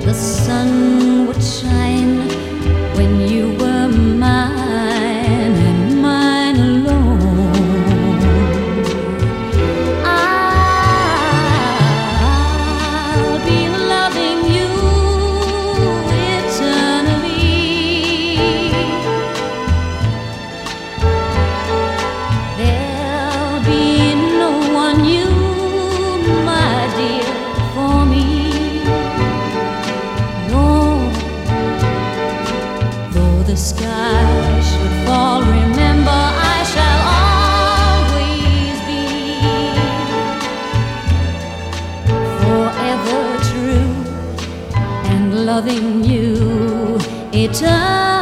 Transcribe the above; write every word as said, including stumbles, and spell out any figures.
the sun would shine when you were mine and mine alone. I'll be loving you eternally. There'll be no one you, my dear, for me. The sky should fall, remember I shall always be forever true and loving you eternally.